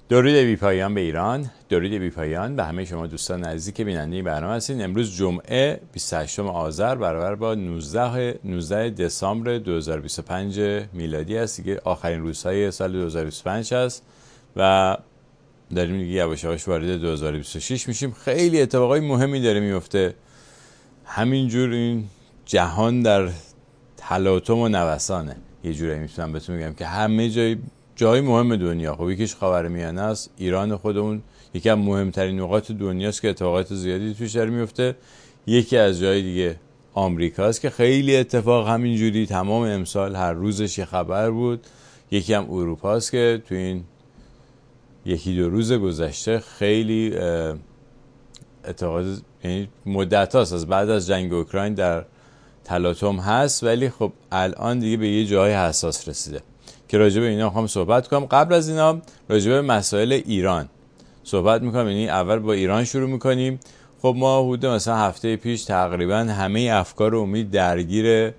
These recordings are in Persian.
درود بی پایان به ایران، درود بی پایان به همه شما دوستان عزیزی که بیننده این برنامه هستین. امروز جمعه 28 آذر برابر با 19 دسامبر 2025 میلادی است دیگه. آخرین روزهای سال 2025 هست و داریم دیگه یواش یواش وارد 2026 میشیم. خیلی اتفاقای مهمی داره میفته. همینجور این جهان در تلاطم و نوسانه. یه جورایی میتونم بهتون بگم که همه جای مهم دنیا، خب یکیش خاورمیانه است، ایران خودمون یکی از مهمترین نقاط دنیاست که اتفاقات زیادی توش داره میفته. یکی از جای دیگه آمریکاست که خیلی اتفاق همینجوری تمام امسال هر روزش یه خبر بود. یکی هم اروپاست که تو این یکی دو روز گذشته خیلی اتفاقات، یعنی مدت هاست از بعد از جنگ اوکراین در تلاطم هست، ولی خب الان دیگه به یه جای حساس رسیده که راجع به اینا میخوام صحبت کنم. قبل از اینا راجع به مسائل ایران صحبت میکنم، یعنی اول با ایران شروع میکنیم. خب ما حدود مثلا هفته پیش تقریبا همه افکار و امید درگیر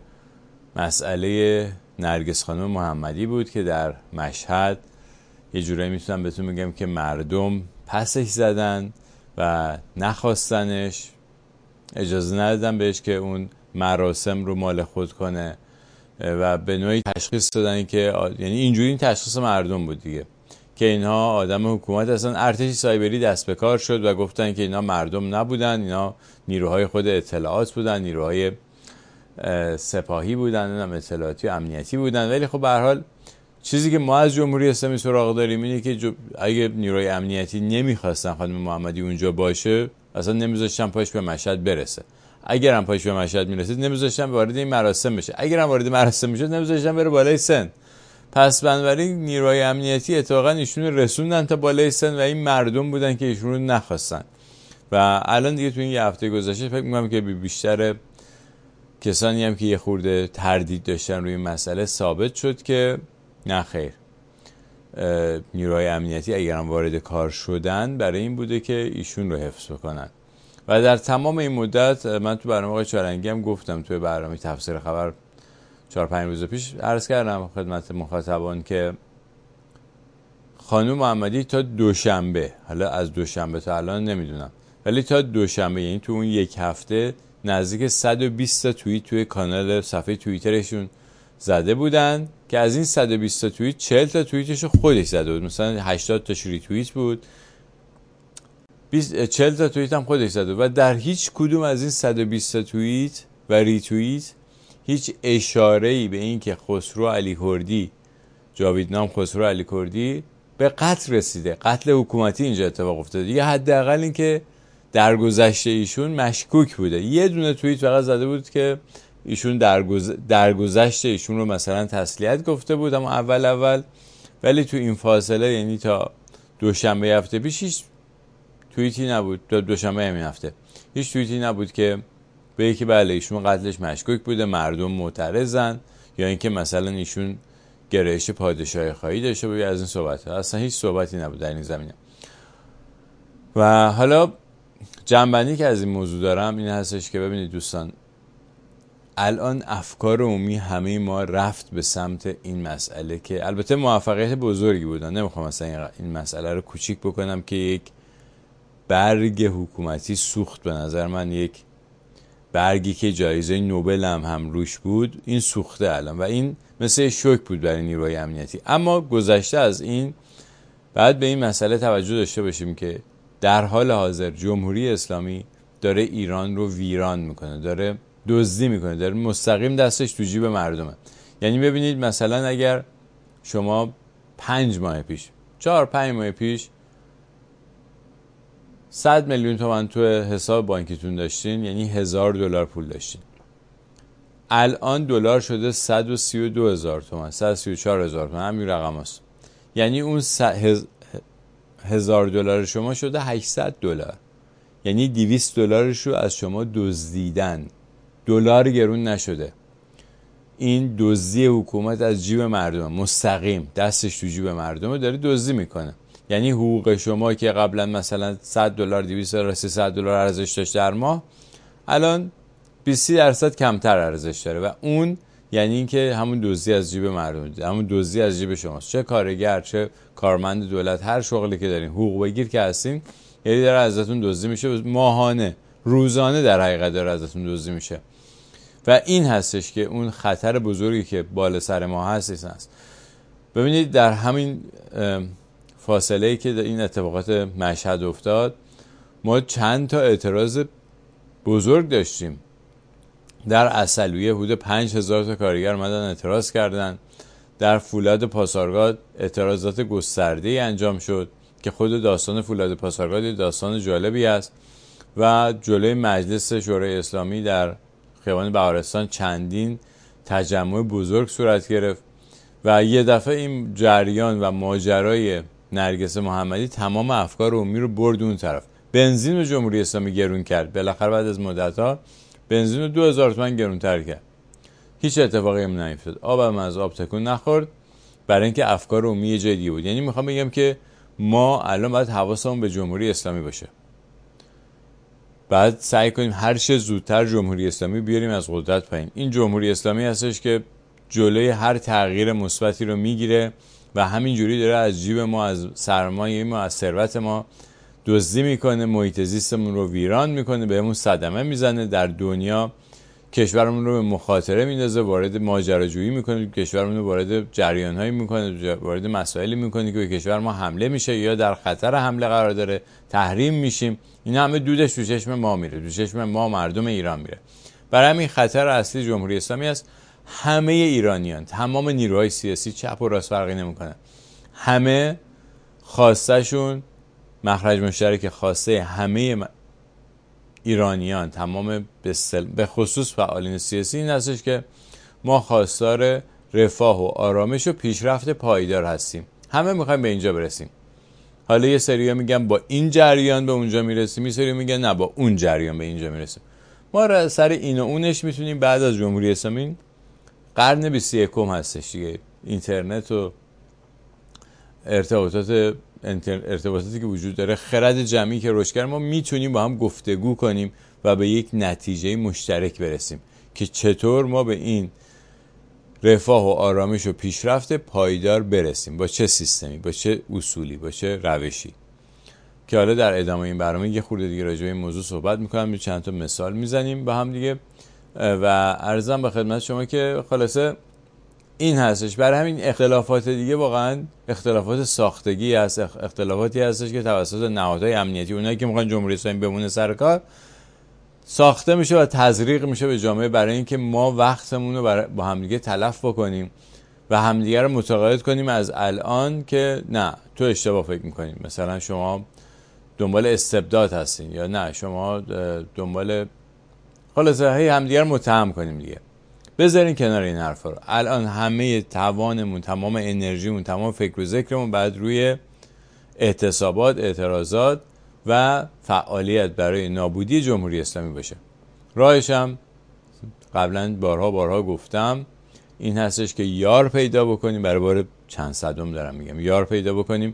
مسئله نرگس خانم محمدی بود که در مشهد یه جورایی میتونم بهتون بگم که مردم پسش زدن و نخواستنش، اجازه ندادن بهش که اون مراسم رو مال خود کنه و به نوعی تشخیص دادن که یعنی اینجوری این تشخیص مردم بود دیگه که اینها آدم حکومت هستن. ارتش سایبری دست به کار شد و گفتن که اینا مردم نبودن، اینا نیروهای خود اطلاعات بودن، نیروهای سپاهی بودن، اطلاعاتی و امنیتی بودن. ولی خب به هر حال چیزی که ما از جمهوری اسلامی سراغ داریم اینه که اگه نیروهای امنیتی نمیخواستن خانم محمدی اونجا باشه، اصلا نمیذاشتن پاش به مشهد برسه. اگر هم پاش به مشهد میرسید نمیذاشتن وارد این مراسم بشه. اگر هم وارد مراسم میشد نمیذاشتن بره بالای سن. پس بنابراین نیروهای امنیتی اتفاقا ایشون رسوندن تا بالای سن و این مردم بودن که ایشون رو نخواستن. و الان دیگه تو این یه هفته گذشته فکر می‌کنم که بیشتر کسانی هم که یه خورده تردید داشتن روی این مسئله ثابت شد که نه خیر، نیروهای امنیتی اگر هم وارد کار شدن برای این بوده که ایشون رو حفظ بکنن. و در تمام این مدت من تو برنامه آقای چارنگی هم گفتم، توی برنامه تفسیر خبر 4-5 روز پیش عرض کردم خدمت مخاطبان که خانم محمدی تا دوشنبه، حالا از دوشنبه تا الان نمیدونم، ولی تا دوشنبه یعنی تو اون یک هفته نزدیک 120 تا توییت توی کانال صفحه توییترشون زده بودن که از این 120 تا توییت 40 تا توییتش خودش زده بود. مثلا 80 تا ری توییت بود، 40 تا توییت هم خودش زده و در هیچ کدوم از این 120 تا توییت و ری توییت هیچ اشاره‌ای به این که خسرو علیکردی، جاویدنام خسرو علیکردی به قتل رسیده، قتل حکومتی اینجا اتفاق افتاده. دیگه حداقل این که در گذشته ایشون مشکوک بوده. یه دونه توییت فقط زده بود که ایشون در گذشته ایشون رو مثلا تسلیت گفته بود اما اول، ولی تو این فاصله یعنی تا دوشنبه هفته پیش هیچ توییتی نبود. تا دوشنبه همین هفته هیچ توییتی نبود که به که بله ایشون قتلش مشکوک بوده، مردم معترضن، یا اینکه مثلا ایشون گرایش پادشاهی خواهی داشته بود. از این صحبت اصلا هیچ صحبتی نبود در این زمینه. و حالا جنبندی که از این موضوع دارم این هستش که ببینید دوستان، الان افکار عمومی همه ما رفت به سمت این مسئله که البته موفقیت بزرگی بودن، نمیخوام مثلا این مسئله رو کوچیک بکنم که یک برگ حکومتی سوخت. به نظر من یک برگی که جایزه نوبل هم روش بود این سوخته الان و این مثل شوک بود برای نیروهای امنیتی. اما گذشته از این بعد به این مسئله توجه داشته باشیم که در حال حاضر جمهوری اسلامی داره ایران رو ویران میکنه، داره دزدی میکنه، داره مستقیم دستش تو جیب مردمه. یعنی ببینید مثلا اگر شما 5 ماه پیش 4-5 ماه پیش 100 میلیون تومان تو حساب بانکیتون داشتین، یعنی $1000 پول داشتین. الان دلار شده 132,000 تومان، 134,000 تومان، همین رقم هست. یعنی اون $1000 شما شده $800، یعنی $200 رو از شما دزدیدن. دلار گرون نشده. این دزدی حکومت از جیب مردم، مستقیم دستش تو جیب مردم داره دزدی میکنه. یعنی حقوق شما که قبلا مثلا $100 $200 $300 ارزش داشت در ماه، الان 20% کمتر ارزش داره و اون یعنی اینکه همون دزدی از جیب مردم، همون دزدی از جیب شماست، چه کارگر چه کارمند دولت، هر شغلی که دارین، حقوق بگیر که هستین، یعنی داره ازتون دزدی میشه، ماهانه روزانه در حقیقت داره ازتون دزدی میشه. و این هستش که اون خطر بزرگی که بالا سر ما هست. ببینید در همین فاصله‌ای که این اتفاقات مشهد افتاد، ما چند تا اعتراض بزرگ داشتیم. در عسلویه حدود 5000 تا کارگر اومدن اعتراض کردن. در فولاد پاسارگاد اعتراضات گسترده‌ای انجام شد که خود داستان فولاد پاسارگاد داستان جالبی است. و جلوی مجلس شورای اسلامی در خیابان بهارستان چندین تجمع بزرگ صورت گرفت و یه دفعه این جریان و ماجرای نرگس محمدی تمام افکار عمومی رو برد اون طرف. بنزین رو جمهوری اسلامی گرون کرد، بالاخره بعد از مدت‌ها بنزین رو 2000 تومان گرونتر کرد. هیچ اتفاقی هم نیفتاد، آبم از آب تکون نخورد، برای اینکه افکار عمومی یه جای دیگه بود. یعنی میخوام بگم که ما الان باید حواسمون به جمهوری اسلامی باشه، بعد سعی کنیم هر چه زودتر جمهوری اسلامی بیاریم از قدرت پایین. این جمهوری اسلامی هستش که جلوی هر تغییر مثبتی رو میگیره و همینجوری داره از جیب ما، از سرمایه ما، از ثروت ما دزدی میکنه، محیط زیستمون رو ویران میکنه، بهمون صدمه میزنه، در دنیا کشورمون رو به مخاطره میندازه، وارد ماجراجویی میکنه، کشورمون رو وارد جریان‌هایی میکنه، وارد مسائلی میکنه که به کشور ما حمله میشه یا در خطر حمله قرار داره، تحریم میشیم. این همه دودش تو چشم ما میره، تو چشم ما مردم ایران میره. برای همین خطر اصلی جمهوری اسلامی است. همه ایرانیان، تمام نیروهای سیاسی، چپ و راست فرقی نمیکنه، همه خواستشون مخرج مشترک خواسته همه ایرانیان، تمام به خصوص فعالین سیاسی این هستش که ما خواستار رفاه و آرامش و پیشرفت پایدار هستیم. همه میخوایم به اینجا برسیم. حالا یه سری‌ها میگن با این جریان به اونجا میرسیم، یه سری میگن نه با اون جریان به اینجا میرسیم. ما را سر این و اونش میتونیم بعد از جمهوری اسلامی قرن 21 هستش دیگه، اینترنت و ارتباطاتی که وجود داره، خرد جمعی که رشد کرده، ما میتونیم با هم گفتگو کنیم و به یک نتیجه مشترک برسیم که چطور ما به این رفاه و آرامش و پیشرفت پایدار برسیم، با چه سیستمی، با چه اصولی، با چه روشی، که حالا در ادامه این برنامه یه خورده دیگه راجع به این موضوع صحبت میکنم، چند تا مثال میزنیم با هم دیگه و عرضم به خدمت شما که خلاصه این هستش. برای همین اختلافات دیگه واقعا اختلافات ساختگی هست، اختلافاتی هستش که توسط نهادهای امنیتی، اونایی که میخوان جمهوری اسلامی بمونه سر کار، ساخته میشه و تزریق میشه به جامعه برای اینکه ما وقتمون رو با همدیگه تلف بکنیم و همدیگه رو متقاعد کنیم از الان که نه تو اشتباه فکر میکنیم، مثلا شما دنبال استبداد هستین، یا نه شما دنبال، خلاصه هی همدیگه رو متهم کنیم دیگه. بذارین کنار این حرفا رو. الان همه توانمون، تمام انرژیمون، تمام فکر و ذکرمون بعد روی اعتصابات، اعتراضات و فعالیت برای نابودی جمهوری اسلامی باشه. راهش هم قبلا بارها گفتم، این هستش که یار پیدا بکنیم، برای بار چند صدم دارم میگم، یار پیدا بکنیم.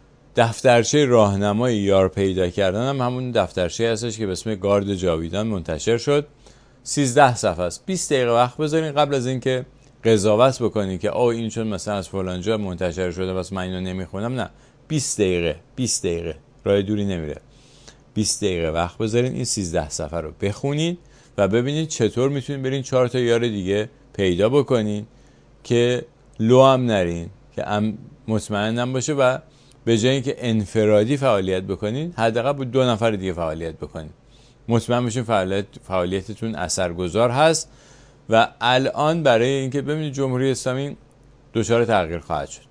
دفترچه راهنمای یار پیدا کردن هم همون دفترچه هستش که به اسم گارد جاویدان منتشر شد. 13 صفحه است. 20 دقیقه وقت بذارین قبل از اینکه قضاوت بکنین که این چون مثلا از فلان جا منتشر شده بس من اینو نمیخونم. نه، 20 دقیقه راه دوری نمیره. 20 دقیقه وقت بذارین این 13 صفحه رو بخونید و ببینید چطور میتونین برین 4 تا یار دیگه پیدا بکنین که لو هم نرین، که مطمئنم باشه و به جای اینکه انفرادی فعالیت بکنین حداقل با 2 نفر دیگه فعالیت بکنین. مطمئن بشین فعالیتتون اثرگذار هست. و الان برای اینکه ببینید جمهوری اسلامی دچار تغییر خواهد شد.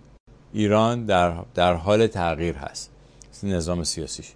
ایران در حال تغییر هست، نظام سیاسیش،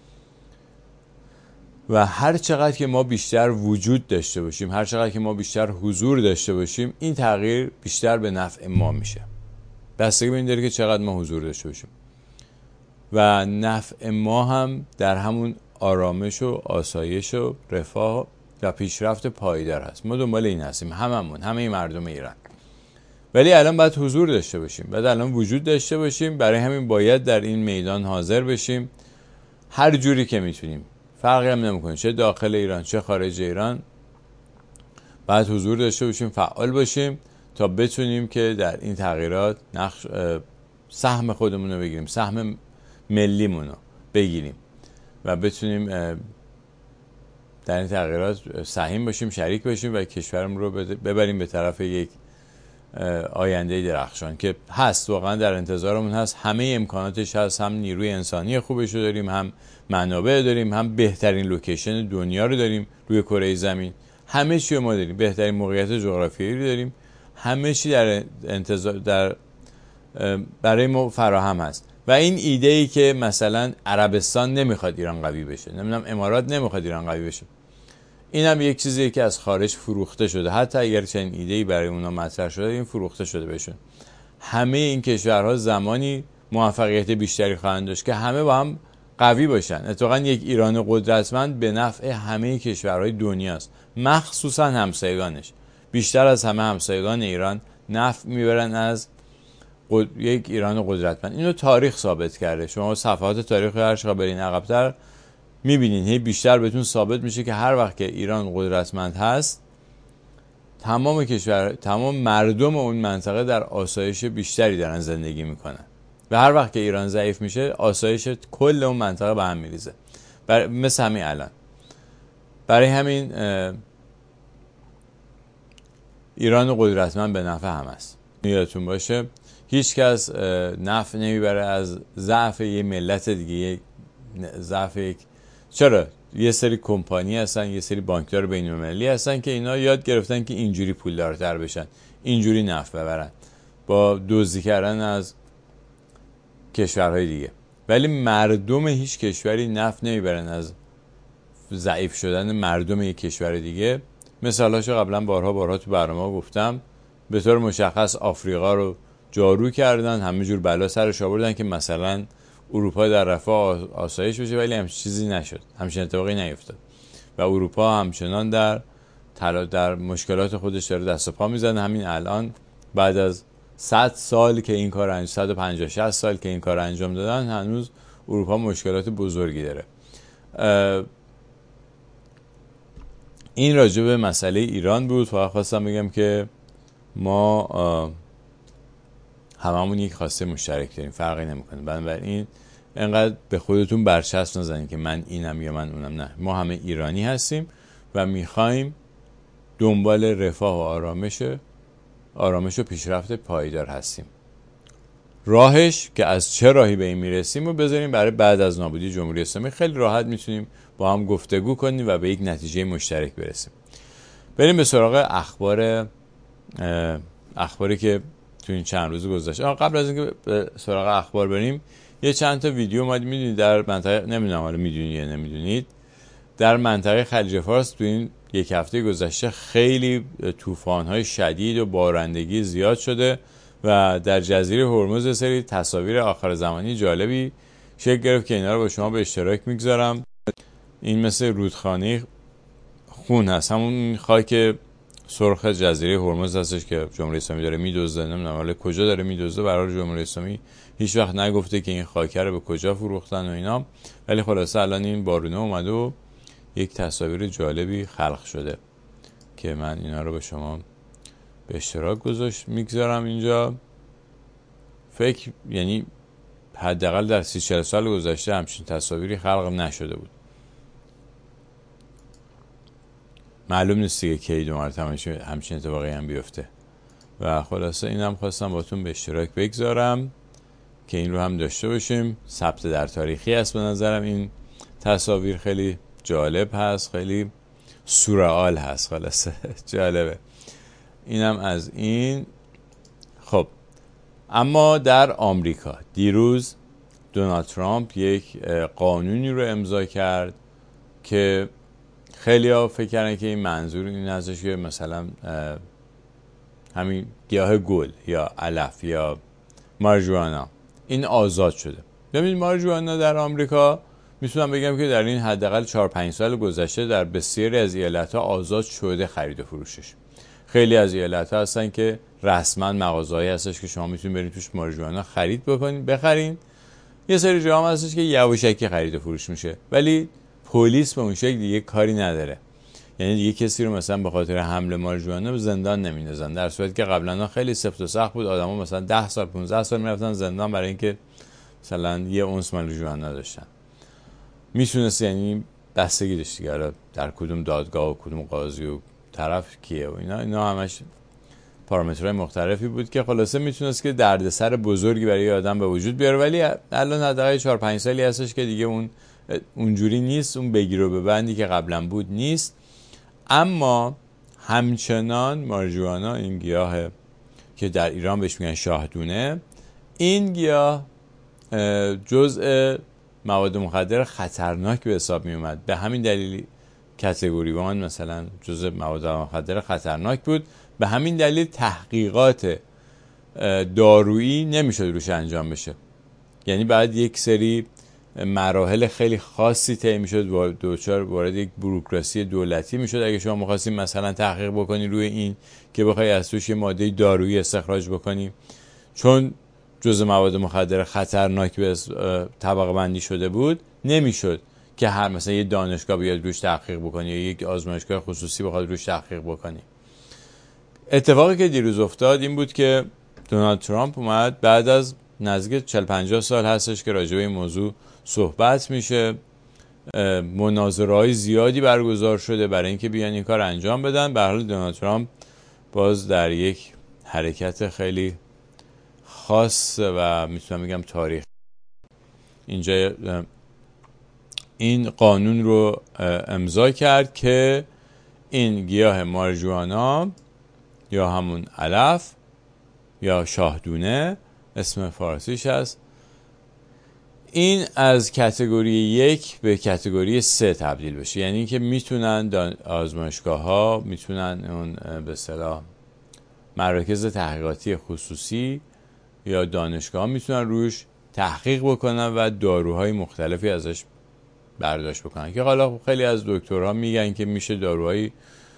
و هر چقدر که ما بیشتر وجود داشته باشیم، هر چقدر که ما بیشتر حضور داشته باشیم، این تغییر بیشتر به نفع ما میشه. بستگی به این داره که چقدر ما حضور داشته باشیم و نفع ما هم در همون آرامش و آسایش و رفاه و پیشرفت پایدار هست. ما دنبال این هستیم، همه مردم ایران. ولی الان باید حضور داشته باشیم، باید الان وجود داشته باشیم. برای همین باید در این میدان حاضر بشیم هر جوری که میتونیم، فرقی هم نمیکنه چه داخل ایران چه خارج ایران. باید حضور داشته باشیم، فعال باشیم تا بتونیم که در این تغییرات سهم خودمون رو بگیریم، سهم ملیمون رو بگیریم و بتونیم در این تغییرات سهیم باشیم، شریک باشیم و کشورمون رو ببریم به طرف یک آینده درخشان که هست، واقعا در انتظارمون هست. همه امکاناتش هست، هم نیروی انسانی خوبش رو داریم، هم منابع داریم، هم بهترین لوکیشن دنیا رو داریم روی کره زمین. همه چی ما داریم، بهترین موقعیت جغرافیایی رو داریم، همه چی در انتظار برای ما فراهم هست. و این ایده ای که مثلا عربستان نمیخواد ایران قوی بشه، نمیدونم امارات نمیخواد ایران قوی بشه، این هم یک چیزیه که از خارج فروخته شده. حتی اگر چنین ایده‌ای برای اونا مطرح شده، این فروخته شده بهشون. همه این کشورها زمانی موفقیت بیشتری خواهند داشت که همه با هم قوی باشن. اتفاقا یک ایران قدرتمند به نفع همه کشورهای دنیاست، مخصوصا همسایگانش. بیشتر از همه همسایگان ایران نفع میبرن از یک ایران قدرتمند. اینو تاریخ ثابت کرده. شما صفحات تاریخ هر چقدر برین عقب‌تر میبینین هی بیشتر بهتون ثابت میشه که هر وقت که ایران قدرتمند هست، تمام مردم اون منطقه در آسایش بیشتری دارن زندگی میکنن و هر وقت که ایران ضعیف میشه، آسایش کل اون منطقه به هم میریزه. مثل همین الان. برای همین ایران قدرتمند به نفع هم است. یادتون باشه هیچ کس نفع نمیبره از ضعف یه ملت دیگه، ضعف یک. چرا؟ یه سری کمپانی هستن، یه سری بانکدار بین‌المللی هستن که اینا یاد گرفتن که اینجوری پولدارتر بشن، اینجوری نفع ببرن با دزدی کردن از کشورهای دیگه. ولی مردم هیچ کشوری نفع نمیبرن از ضعیف شدن مردم یک کشور دیگه. مثالاشو قبلا بارها تو برنامه گفتم. به طور مشخص آفریقا رو جارو کردن، همه جور بلا سرش آوردن که مثلا اروپا در رفاه آسایش بشه، ولی همچین چیزی نشد، همچین اتفاقی نیفتاد و اروپا همچنان در مشکلات خودش داره دست و پا میزنه. همین الان بعد از 100 سال که این کار 150-60 سال که این کار انجام دادن، هنوز اروپا مشکلات بزرگی داره. این راجع به مسئله ایران بود. فقط خواستم بگم که ما هممون یک خواسته مشترک داریم، فرقی نمیکنه. بنابراین انقدر به خودتون برچسب نزنید که من اینم یا من اونم. نه، ما همه ایرانی هستیم و میخوایم دنبال رفاه و آرامش و پیشرفت پایدار هستیم. راهش که از چه راهی به این میرسیم رو بذاریم برای بعد از نابودی جمهوری اسلامی. خیلی راحت میتونیم با هم گفتگو کنیم و به یک نتیجه مشترک برسیم. بریم به سراغ اخباری که تو این چند روز گذشته. قبل از اینکه به سراغ اخبار بریم، یه چند تا ویدیو اومد. میدونید در منطقه، نمیدونم حالا میدونید یا نمیدونید، در منطقه خلیج فارس تو این یک هفته گذشته خیلی طوفان‌های شدید و بارندگی زیاد شده و در جزیره هرمز سری تصاویر آخر زمانی جالبی شکل گرفت که اینا رو با شما به اشتراک میگذارم. این مثل رودخانه خون هست، همون خاک سرخ جزیره هرمز هستش که جمهوری اسلامی داره میدزده. نمیدونم حالا کجا داره میدزده، برای جمهوری اسلامی هیچ وقت نگفته که این خاک رو به کجا فروختن و اینا. ولی خلاصه الان این بارونه اومده و یک تصاویر جالبی خلق شده که من اینا رو به شما به اشتراک میگذارم اینجا. یعنی حداقل در 30-40 سال گذشته همچین تصاویری خلق نشده بود. معلوم نیست دیگه کی دوباره همچین اتفاقی هم بیفته. و خلاصه اینم خواستم باتون به اشتراک بگذارم که این رو هم داشته باشیم. ثبت در تاریخی است به نظرم. این تصاویر خیلی جالب هست، خیلی سورئال هست. خلاصه جالبه. اینم از این. خب اما در آمریکا دیروز دونالد ترامپ یک قانونی رو امضا کرد که خیلی ها فکر کردن که این منظور این ازش که مثلا همین گیاه گل یا علف یا ماریجوانا این آزاد شده. ببینید ماریجوانا در آمریکا میتونم بگم که در این حداقل 4-5 سال گذشته در بسیاری از ایالت‌ها آزاد شده خرید و فروشش. خیلی از ایالت‌ها هستن که رسما مغازه‌ای هستش که شما میتونید برید توش ماریجوانا خرید بکنید، بخرید. یه سری جاها هستش که یواشکی خرید و فروش میشه، ولی پلیس به اون شکل دیگه کاری نداره. یعنی دیگه کسی رو مثلا به خاطر حمل ماریجوانا به زندان نمیندازن، در صورتی که قبلا خیلی سفت و سخت بود، آدما مثلا 10 سال 15 سال میرفتن زندان برای اینکه مثلا یه اونس ماریجوانا داشتن. میتونست یعنی بستگی داشت دیگه در کدوم دادگاه و کدوم قاضی و طرف کیه و اینا همش پارامترهای مختلفی بود که خلاصه میتونست که دردسر بزرگی برای آدم به وجود بیاره. ولی الان حداقل 4 5 سالی هستش که دیگه اونجوری نیست، اون بگیر و ببندی که قبلا بود نیست. اما همچنان ماریجوانا، این گیاه که در ایران بهش میگن شاهدونه، این گیاه جزء مواد مخدر خطرناک به حساب می اومد. به همین دلیل کاتگوری 1 مثلا جزء مواد مخدر خطرناک بود. به همین دلیل تحقیقات دارویی نمیشد روش انجام بشه، یعنی بعد یک سری مراحل خیلی خاصی طی میشد، دوچار وارد یک بوروکراسی دولتی میشد. اگه شما می‌خواستین مثلا تحقیق بکنی روی این که بخوای از توش یه ماده دارویی استخراج بکنی، چون جزء مواد مخدر خطرناک به طبقه بندی شده بود، نمیشد که هر مثلا یه دانشگاه بیاد روش تحقیق بکنی یا یک آزمایشگاه خصوصی بخواد روش تحقیق بکنی. اتفاقی که دیروز افتاد این بود که دونالد ترامپ اومد، بعد از نزدیک 40-50 سال هستش که راجع به این موضوع صحبت میشه، مناظره‌های زیادی برگزار شده برای اینکه بیان این کار انجام بدن. به هر حال دونالد ترامپ باز در یک حرکت خیلی خاص و میتونم بگم تاریخ اینجا این قانون رو امضا کرد که این گیاه ماریجوانا یا همون علف یا شاهدونه اسم فارسیش هست، این از کاتگوری 1 به کاتگوری 3 تبدیل بشه. یعنی که میتونن آزمایشگاه ها، میتونن اون به اصطلاح مراکز تحقیقاتی خصوصی یا دانشگاه ها میتونن روش تحقیق بکنن و داروهای مختلفی ازش برداشت بکنن که حالا خیلی از دکترها میگن که میشه داروهایی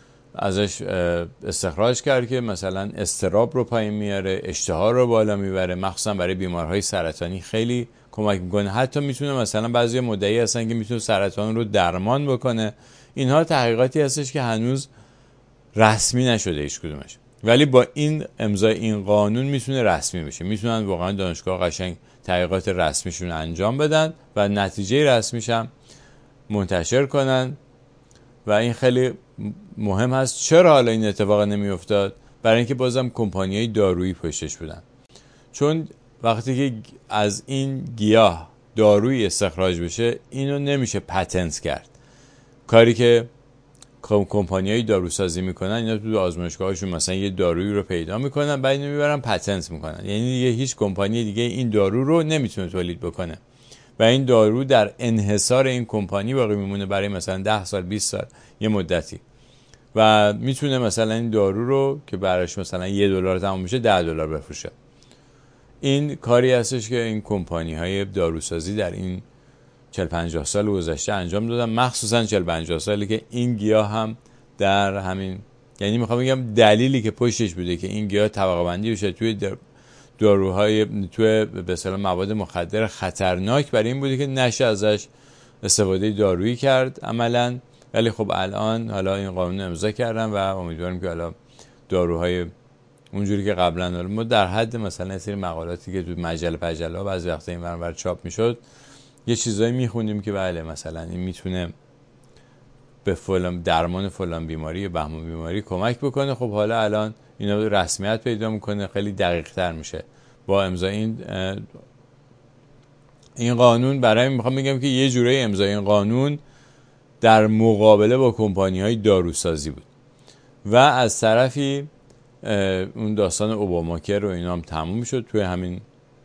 ازش استخراج کرد که مثلا اضطراب رو پایین میاره، اشتها رو بالا میبره، مخصوصا برای بیمارهای سرطانی خیلی کمک میکنه. حتی میتونه مثلا بعضی مدعی هستن که میتونه سرطان رو درمان بکنه. اینها تحقیقاتی هستش که هنوز رسمی نشده هیچ کدومش، ولی با این امضای این قانون میتونه رسمی بشه. میتونن واقعا دانشگاه قشنگ تحقیقات رسمیشون انجام بدن و نتیجه رسمیش هم منتشر کنن. و این خیلی مهم هست. چرا حالا این اتفاق نمیافتاد؟ برای اینکه بازم کمپانی‌های دارویی پشتش بودن. چون وقتی که از این گیاه دارویی استخراج بشه، اینو نمیشه پتنت کرد. کاری که کمپانی‌های داروسازی میکنن، اینا تو آزمایشگاهاشون مثلا یه دارویی رو پیدا میکنن، بعد اینو میبرن پتنت میکنن. یعنی دیگه هیچ کمپانی دیگه این دارو رو نمیتونه تولید بکنه و این دارو در انحصار این کمپانی باقی میمونه برای مثلا 10 سال 20 سال یه مدتی و میتونه مثلا این دارو رو که براش مثلا $1 تموم میشه $10 بفروشه. این کاری هستش که این کمپانی های داروسازی در این 40-50 سال گذشته انجام دادن، مخصوصا 40-50 سالی که این گیاه هم در همین، یعنی میخوام بگم دلیلی که پشتش بوده که این گیاه طبقه بندی بشه توی داروهای، توی به اصطلاح مواد مخدر خطرناک، برای این بوده که نشه ازش استفاده دارویی کرد عملاً. ولی خب الان حالا این قانون امضا کردن و امیدوارم که حالا داروهای اونجوری که قبلا ما در حد مثلا یه سری مقالاتی که تو مجله بعضی وقتا این ور چاپ میشد یه چیزایی میخوندیم که بله مثلا این میتونه به فلان درمان فلان بیماری یا بهمان بیماری کمک بکنه. خب حالا الان اینا رسمیت پیدا میکنه، خیلی دقیق تر میشه با امضای این قانون. برای میخوام بگم که یه جورایی امضای این قانون در مقابله با کمپانی‌های داروسازی بود و از طرفی اون داستان اوباماکر رو اینا هم تموم شد توی همین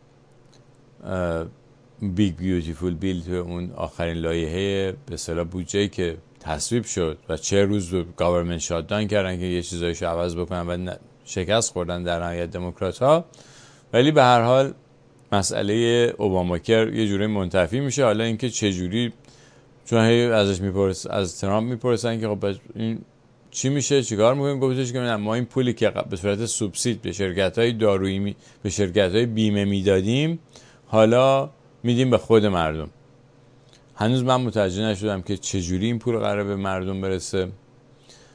بیگ بیوتیفول بیل، توی اون آخرین لایحه به اصطلاح بودجه‌ای که تصویب شد و 40 روز گاورمنت شاتداون کردن که یه چیزایشو عوض بکنن و شکست خوردن در نهایت دموکرات‌ها. ولی به هر حال مسئله اوباماکر یه جوری منتفی میشه. حالا اینکه چه جوری، چون ازش از ترامپ میپرسن که خب این چی میشه، چیکار میکنیم؟ گفتش که ما این پولی که به صورت سوبسید به شرکت‌های دارویی به شرکت‌های بیمه میدادیم حالا میدیم به خود مردم. هنوز من متوجه نشدم که چه جوری این پول قراره به مردم برسه.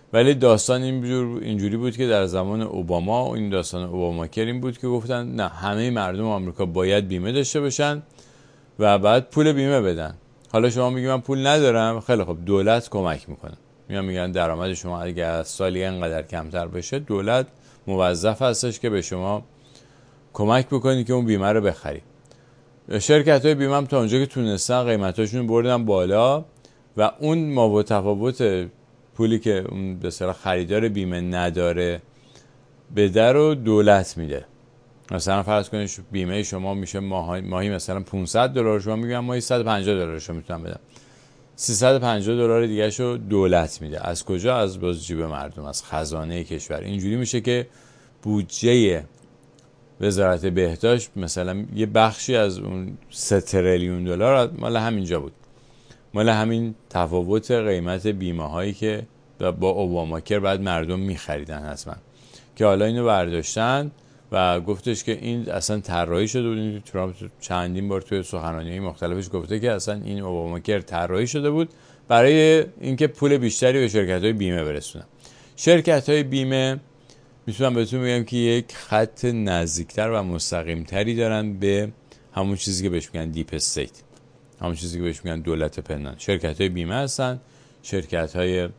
ولی داستان اینجوری بود که در زمان اوباما، این داستان اوباماکر این بود که گفتن نه، همه مردم آمریکا باید بیمه داشته باشن و بعد پول بیمه بدن. حالا شما میگی من پول ندارم، خیلی خب دولت کمک میکنه. میگن درآمد شما اگر از سالی اینقدر کمتر بشه، دولت موظف هستش که به شما کمک بکنی که اون بیمه رو بخری. شرکت های بیمه هم تا اونجا که تونستن قیمتاشون بردن بالا و اون ما و تفاوت پولی که اون به اصطلاح خریدار بیمه نداره بده رو دولت میده. مثلا فرض کنید بیمه شما میشه ماهی مثلا $500، شما میگن ماهی $150 شما میتونم بدم، $350 دیگه شو دولت میده. از کجا؟ از باز جیب مردم، از خزانه کشور. اینجوری میشه که بودجه وزارت بهداشت مثلا یه بخشی از اون 3 تریلیون دلار مال همینجا بود، مال همین تفاوت قیمت بیمه هایی که با اوباماکر بعد مردم میخریدن حتما، که حالا اینو برداشتن و گفتش که این اصلا طراحی شده بود. ترامپ چندین بار توی سخنرانی‌های مختلفش گفته که اصلا این اوباماکر طراحی شده بود برای اینکه پول بیشتری به شرکت‌های بیمه برسونن. شرکت‌های بیمه میتونم بهتون بگم که یک خط نزدیکتر و مستقیمتری دارن به همون چیزی که بهش میگن دیپ استیت، همون چیزی که بهش میگن دولت پنهان. شرکت‌های بیمه هستن، شرکت‌های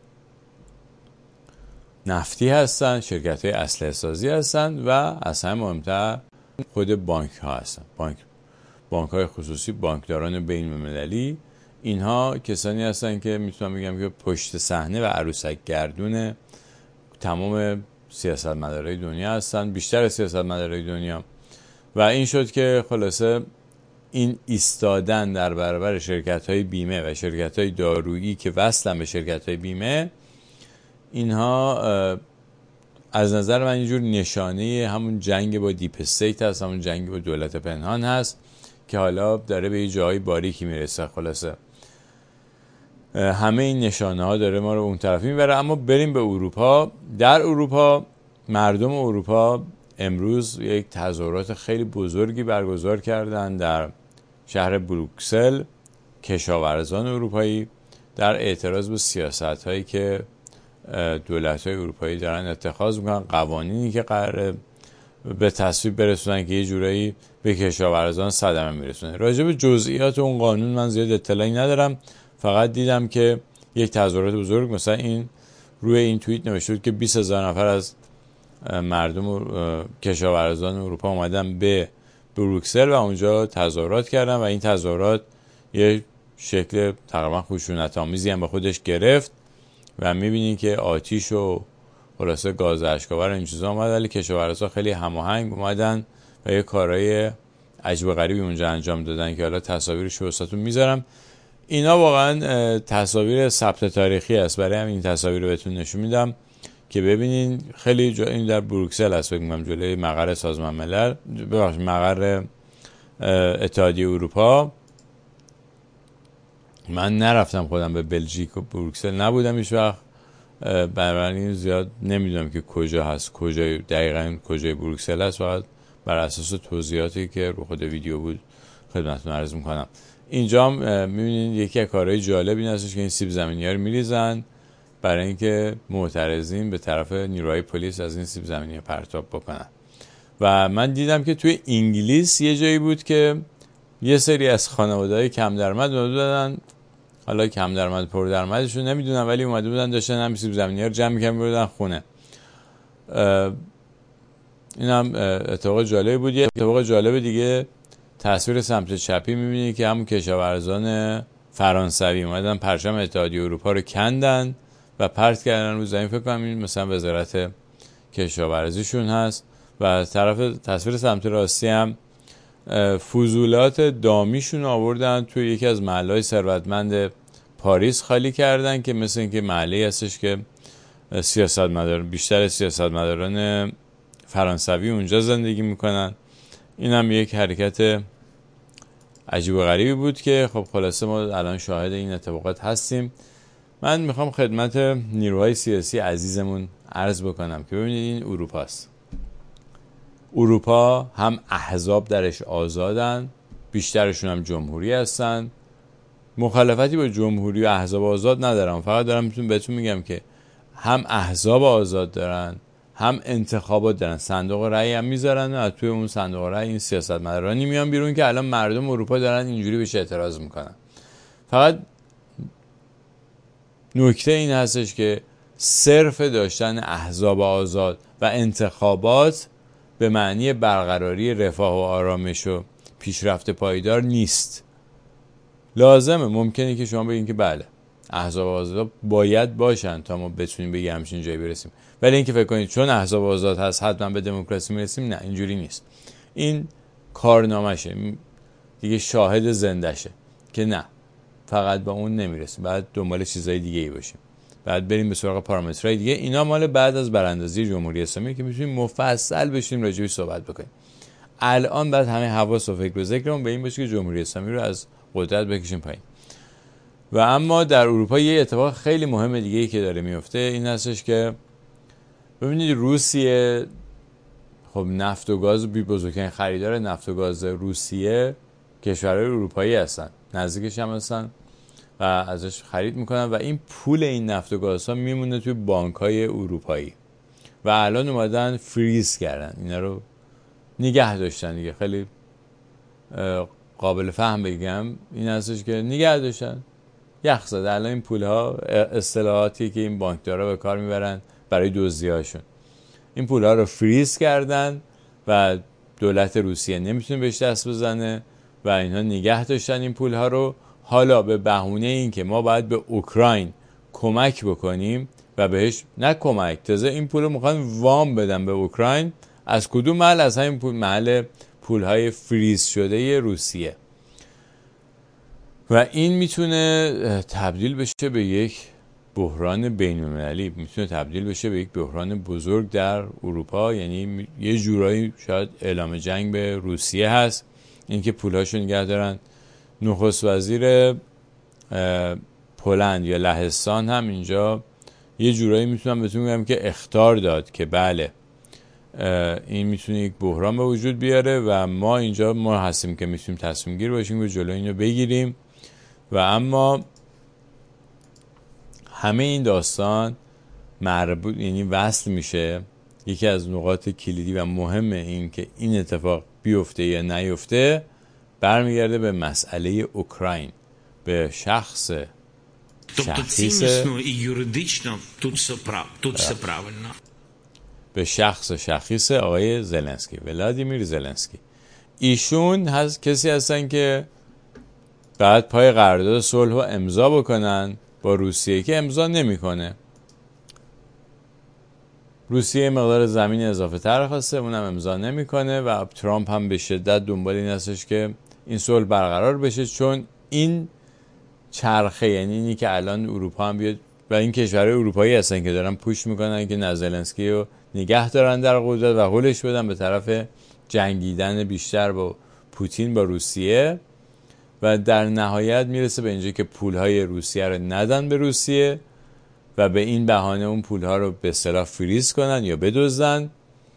نفتی هستن، شرکت‌های اسلحه سازی هستن و از همه مهمتر خود بانک ها هستن. بانک‌های خصوصی، بانکداران بین‌المللی، اینها کسانی هستن که میتونم بگم که پشت صحنه و عروسک گردون تمام سیاستمدارای دنیا هستن، بیشتر سیاستمدارای دنیا. و این شد که خلاصه این ایستادن در برابر شرکت‌های بیمه و شرکت‌های دارویی که وصلن به شرکت‌های بیمه، اینها از نظر من اینجور نشانه همون جنگ با دیپ استیت هست، همون جنگ با دولت پنهان هست که حالا داره به یه جایی باریکی میرسه. خلاصه همه این نشانه ها داره ما رو اون طرفی میبره. اما بریم به اروپا. در اروپا مردم اروپا امروز یک تظاهرات خیلی بزرگی برگزار کردن در شهر بروکسل، کشاورزان اروپایی، در اعتراض به سیاست هایی که دولت‌های اروپایی دارن اتخاذ میکنن، قوانینی که قراره به تصویب برسونن که یه جورایی به کشاورزان صدمه میرسونه. راجع به جزئیات اون قانون من زیاد اطلاعی ندارم، فقط دیدم که یک تظاهرات بزرگ، مثلا این روی این توییت نوشته بود که 20,000 نفر از مردم کشاورزان اروپا اومدن به بروکسل و اونجا تظاهرات کردن و این تظاهرات یه شکل تقریبا خشونت‌آمیزی هم به خودش گرفت و میبینین که آتیش و خلاصه گاز اشک‌آور این چیزا اومد، ولی کشاورزا خیلی هماهنگ اومدن و یه کارهای عجیب غریبی اونجا انجام دادن که حالا تصاویرش رو واسهتون میذارم. اینا واقعا تصاویر ثبت تاریخی است، برای همین تصاویر رو بهتون نشون میدم که ببینین. خیلی این در بروکسل هست، فکر می‌کنم جلوی مقر سازمان ملل، ببخشید مقر اتحادیه اروپا. من نرفتم خودم به بلژیک و بروکسل، نبودم هیچ وقت، بنابراین زیاد نمیدونم که کجا هست، کجای دقیقاً کجای بروکسل هست. فقط بر اساس توضیحاتی که رو خود ویدیو بود خدمتتون عرض میکنم. اینجا میبینید یکی از کارهای جالب این هستش که این سیب زمینی‌ها رو میریزن برای اینکه معترضین به طرف نیروهای پلیس از این سیب زمینی‌ها پرتاب بکنن. و من دیدم که توی انگلیس یه جایی بود که یه سری از خانواده‌های کم درآمد اومده بودن، حالا کم درآمد پر درآمدشون نمیدونم، ولی اومده بودن داشتن هم سیب زمینی‌ها رو جمع می‌کردن می‌بردن خونه. این هم اتفاق جالبی بود. یه اتفاق جالب دیگه تصویر سمت چپی می‌بینید که همون کشاورزان فرانسوی اومدن پرچم اتحادیه اروپا رو کندن و پرت کردن رو زمین. فکر کنم این مثلا وزارت کشاورزیشون هست. و طرف تصویر سمت راستی هم فضولات دامیشون آوردن توی یکی از محله‌های ثروتمند پاریس خالی کردن که مثل اینکه محله‌ای هستش که بیشتر سیاستمداران فرانسوی اونجا زندگی میکنن. این هم یک حرکت عجیب و غریبی بود که خب خلاصه ما الان شاهد این اتفاقات هستیم. من میخوام خدمت نیروهای سیاسی عزیزمون عرض بکنم که ببینید این اروپاست. اروپا هم احزاب درش آزادن، بیشترشون هم جمهوری هستن. مخالفتی با جمهوری و احزاب آزاد ندارم، فقط دارم بهتون میگم که هم احزاب آزاد دارن، هم انتخابات دارن، صندوق رأی هم میذارن و از توی اون صندوق رأی این سیاستمدارانی میان بیرون که الان مردم اروپا دارن اینجوری بهش اعتراض میکنن. فقط نکته این هستش که صرف داشتن احزاب آزاد و انتخابات به معنی برقراری رفاه و آرامش و پیشرفت پایدار نیست. لازمه، ممکنه که شما بگین که بله احزاب آزاد باید باشن تا ما بتونیم به همچین جایی برسیم، ولی اینکه فکر کنید چون احزاب آزاد هست حتما به دموکراسی میرسیم، نه، اینجوری نیست. این کارنامشه دیگه، شاهد زندشه که نه، فقط با اون نمیرسیم، بعد دنبال چیزای دیگه ای باشیم، بعد بریم به سراغ پارامترهای دیگه. اینا مال بعد از براندازی جمهوری اسلامی که میتونیم مفصل بشیم راجع بهش صحبت بکنیم. الان بعد همه حواس و فکر و ذکرمون به این باشه که جمهوری اسلامی رو از قدرت بکشیم پایین. و اما در اروپا یه اتفاق خیلی مهم دیگه ای که داره میفته این هستش که ببینید روسیه، خب نفت و گاز، بزرگترین خریدار نفت و گاز روسیه کشورهای اروپایی هستن، نزدیکش هم هستن و ازش خرید میکنن و این پول این نفت و گازها میمونه توی بانک‌های اروپایی و الان اومدن فریز کردن، اینا رو نگه داشتن دیگه. خیلی قابل فهم بگم این هستش که نگه داشتن، یخ زده. الان این پولها اصطلاحاتی که این بانکدارا به کار میبرن برای دزدی‌هاشون، این پولها رو فریز کردن و دولت روسیه نمیتونه بهش دست بزنه و اینها نگه داشتن این پولها رو. حالا به بهونه این که ما باید به اوکراین کمک بکنیم و بهش نه کمک، تازه این پول رو میخوان وام بدن به اوکراین. از کدوم محل؟ از همین محل پولهای فریز شده روسیه. و این میتونه تبدیل بشه به یک بحران بین‌المللی، میتونه تبدیل بشه به یک بحران بزرگ در اروپا. یعنی یه جورایی شاید اعلام جنگ به روسیه هست، اینکه پولهاشو نگه دارن. نخست وزیر پلند یا لهستان هم اینجا یه جورایی میتونم بهتون بگم که اخطار داد که بله این میتونه یک بحران به وجود بیاره و ما اینجا هستیم که میتونیم تصمیم گیر باشیم و جلوی اینو بگیریم. و اما همه این داستان مربوط، یعنی وصل میشه، یکی از نقاط کلیدی و مهم این که این اتفاق بیفته یا نیفته برمیگرده به مسئله اوکراین، به شخص شخص آقای زلنسکی، ولادیمیر زلنسکی. ایشون کسی هستن که بعد پای قرارداد صلح رو امضا بکنن با روسیه که امضا نمیکنه. روسیه مقدار زمین اضافه تر خواسته، اونم امضا نمیکنه و ترامپ هم به شدت دنبال این هستش که این صلح برقرار بشه، چون این چرخه، یعنی اینی که الان اروپا هم بیاد و این کشورهای اروپایی هستن که دارن پوش میکنن که نزلنسکی رو نگه دارن در قدرت و هولش بدن به طرف جنگیدن بیشتر با پوتین، با روسیه، و در نهایت میرسه به اینجا که پولهای روسیه رو ندن به روسیه و به این بهانه اون پولها رو به اصطلاح فریز کنن یا بدزدن.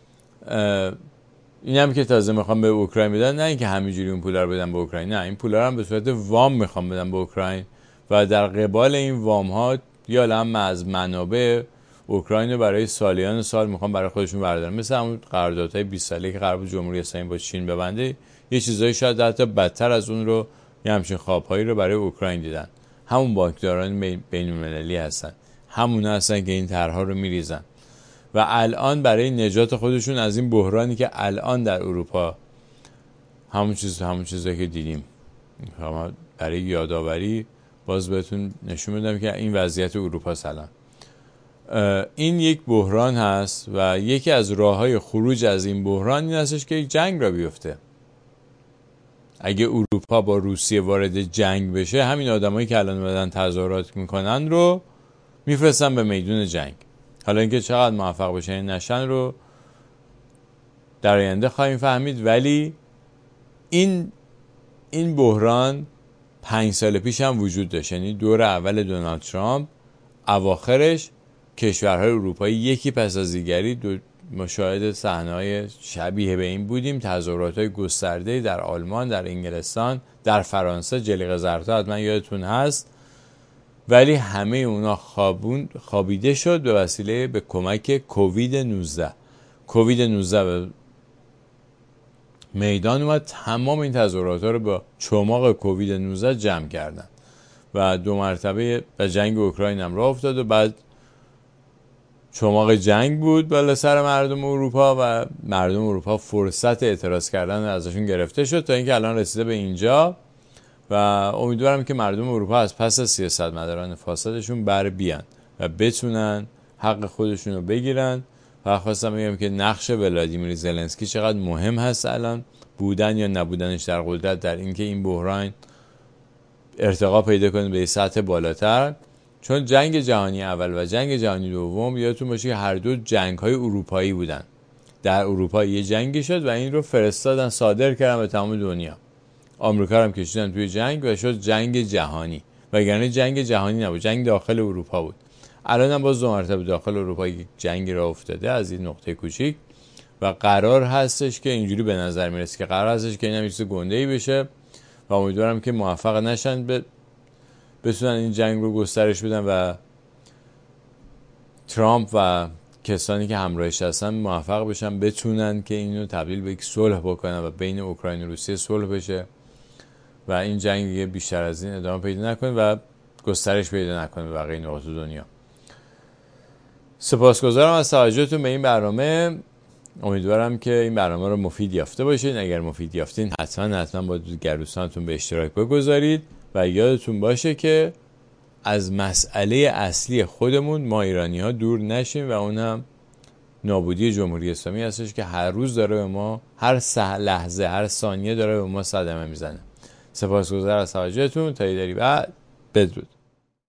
این هم که تازه میخوام به اوکراین بدن، نه اینکه همینجوری اون پولها رو بدن به اوکراین، نه، این پولها رو هم به صورت وام میخوام بدن به اوکراین و در قبال این وام ها یا لم از منابع اوکراین رو برای سالیان سال میخوام برای خودشون بردارن، مثل همون قراردادهای 20 ساله که قرار بود جمهوری اسلامی با چین ببنده. یه چیزایی شاید حتی بدتر از اون رو، یه همچین خوابهایی رو برای اوکراین دیدن. همون بانکداران بین‌المللی هستن، همون هستن که این طرح‌ها رو میریزن و الان برای نجات خودشون از این بحرانی که الان در اروپا، همون چیزایی که دیدیم، برای یادآوری باز بهتون نشون بدم که این وضعیت اروپا الان این یک بحران هست و یکی از راه‌های خروج از این بحران این هستش که یک جنگ را بیفته. اگه اروپا با روسیه وارد جنگ بشه، همین آدمایی که الان اومدن تظاهرات میکنن رو میفرستن به میدون جنگ. حالا اینکه چقدر موفق بشن نشن رو در آینده خواهیم فهمید، ولی این بحران 5 سال پیش هم وجود داشت. یعنی دور اول دونالد ترامپ اواخرش کشورهای اروپایی یکی پس از دیگری مشاهده صحنه‌های شبیه به این بودیم. تظاهرات‌های گسترده در آلمان، در انگلستان، در فرانسه، جلیقه زردها حتما یادتون هست. ولی همه اونا خوابیده شد به کمک کووید 19. کووید 19 به میدان اومد، تمام این تظاهرات ها رو با چماق کووید 19 جمع کردن و 2 مرتبه به جنگ اوکراین هم راه افتاد و بعد چماق جنگ بود بالا سر مردم اروپا و مردم اروپا فرصت اعتراض کردن ازشون گرفته شد تا اینکه الان رسیده به اینجا و امیدوارم که مردم اروپا از پس سیاستمداران فاسدشون بر بیان و بتونن حق خودشون رو بگیرن. و خواستم بگم که نقش ولادیمیر زلنسکی چقدر مهم هست الان، بودن یا نبودنش در قدرت، در اینکه این بحران ارتقا پیدا کنه به سطح بالاتر. چون جنگ جهانی اول و جنگ جهانی دوم یادتون باشه که هر دو جنگ‌های اروپایی بودن. در اروپا یه جنگی شد و این رو فرستادن صادر کردن به تمام دنیا. آمریکا هم کشیدن توی جنگ و شد جنگ جهانی، وگرنه جنگ جهانی نبود، جنگ داخل اروپا بود. الان هم باز 2 مرتبه داخل اروپا یک جنگی را افتاده از این نقطه کوچیک و قرار هستش که اینجوری به نظر میرسه که قرار هستش که این هم چیز گنده‌ای بشه و امیدوارم که موفق نشن بتونن این جنگ رو گسترش بدن و ترامپ و کسانی که همراهش هستن موفق بشن بتونن که اینو تبدیل به یک صلح بکنن و بین اوکراین و روسیه صلح بشه و این جنگ بیشتر از این ادامه پیدا نکنه و گسترش پیدا نکنه به بقیه نقاط دنیا. سپاسگزارم از توجهتون به این برنامه. امیدوارم که این برنامه رو مفید یافته باشین. اگر مفید یافتین حتما با دوستانتون به اشتراک بگذارید و یادتون باشه که از مسئله اصلی خودمون ما ایرانی ها دور نشیم و اون هم نابودی جمهوری اسلامی هستش که هر روز داره به ما، هر لحظه هر ثانیه داره به ما صدمه میزنه. سپاسگزارم از توجهتون. تا ایداری بعد، بدرود.